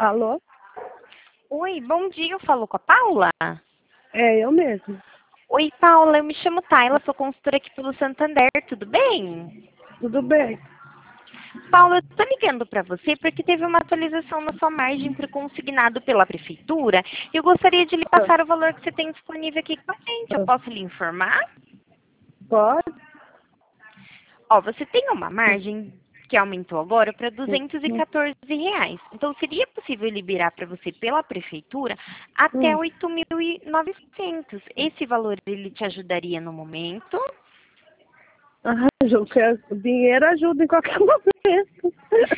Alô? Oi, bom dia, eu falo com a Paula? É eu mesmo. Oi, Paula, eu me chamo Tayla, sou consultora aqui pelo Santander, tudo bem? Tudo bem? Paula, eu tô ligando para você porque teve uma atualização na sua margem para consignado pela prefeitura e eu gostaria de lhe passar o valor que você tem disponível aqui com a gente. Eu posso lhe informar? Pode? Ó, você tem uma margem que aumentou agora para R$ 214. Então, seria possível liberar para você pela prefeitura até 8.900. Esse valor, ele te ajudaria no momento? O dinheiro ajuda em qualquer momento.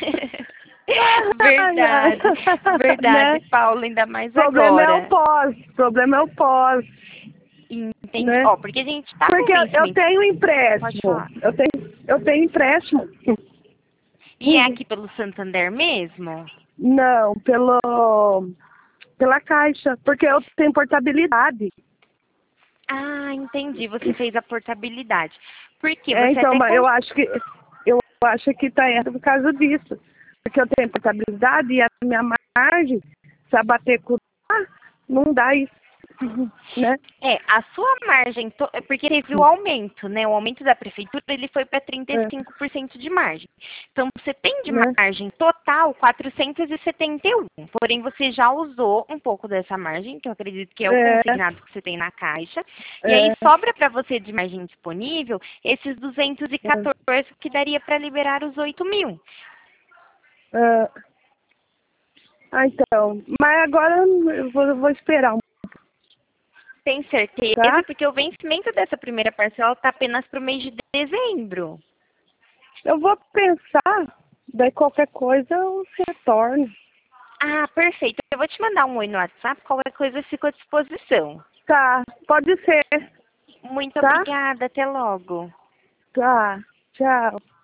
Ai, ai. Verdade, verdade, Né? Paula, ainda mais O problema é o agora. pós. O problema é o pós, Entendi. né? Ó, porque a gente tá com Porque eu vencimento. tenho Pode empréstimo. falar. Eu tenho empréstimo. E é aqui pelo Santander mesmo? Não, pela Caixa. Porque eu tenho portabilidade. Ah, entendi. Você fez a portabilidade. Por quê? É, Você então, até mas eu acho que tá errado por causa disso. Porque eu tenho portabilidade e a minha margem, se abater com não dá isso, né? a sua margem, é porque teve o aumento, né? O aumento da prefeitura, ele foi para É, 35% de margem. Então, você tem de né? margem total 471. Porém, você já usou um pouco dessa margem, que eu acredito que é o É, consignado que você tem na caixa. E aí, é, sobra para você de margem disponível esses 214, que daria para liberar os 8.000. é. Ah, então. Mas agora eu vou esperar, Tem certeza? tá? Porque o vencimento dessa primeira parcela está apenas para o mês de dezembro. Eu vou pensar, daí qualquer coisa eu retorno. Ah, perfeito. Eu vou te mandar um oi no WhatsApp, qualquer coisa eu fico à disposição. Tá, pode ser, Muito tá? obrigada, até logo. Tá, tchau.